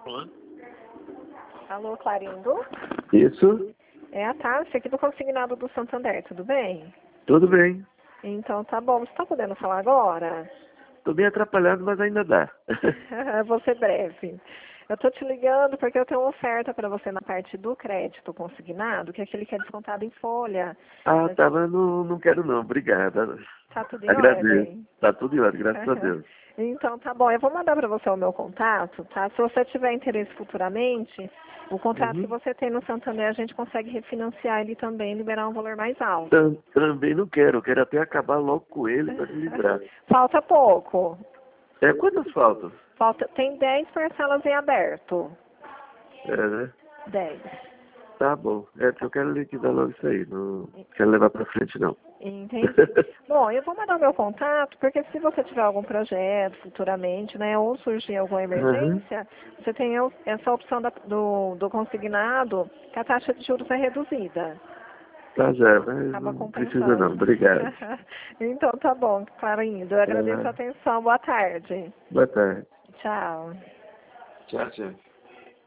Alô, Clarindo? Isso, É a Tássia aqui do Consignado do Santander, tudo bem? tudo bem. Então tá bom, você tá podendo falar agora? Tô bem atrapalhado, mas ainda dá. Vou ser breve. Eu tô te ligando porque eu tenho uma oferta para você na parte do crédito consignado, que é aquele que é descontado em folha. Ah, tá, mas não quero não, obrigada. Tá tudo em Agradeço. ordem? Tá tudo em ordem, graças a Deus. Então tá bom, eu vou mandar para você o meu contato, tá? Se você tiver interesse futuramente, o contrato que Uhum. você tem no Santander, a gente consegue refinanciar ele também, liberar um valor mais alto. Também não quero, eu quero até acabar logo com ele para me livrar. Falta pouco. Quantas faltam? Tem 10 parcelas em aberto. Né? 10. Tá bom. Porque eu quero liquidar logo isso aí, não quero levar pra frente não. Entendi. Bom, eu vou mandar meu contato, porque se você tiver algum projeto futuramente, né, ou surgir alguma Uhum. emergência, você tem essa opção do consignado, que a taxa de juros é reduzida. Tá já, mas Acaba não precisa não, compensando. obrigado. Então tá bom, Clarindo. Eu agradeço a Tá. atenção. Boa tarde. Boa tarde. Tchau. Tchau, tchau.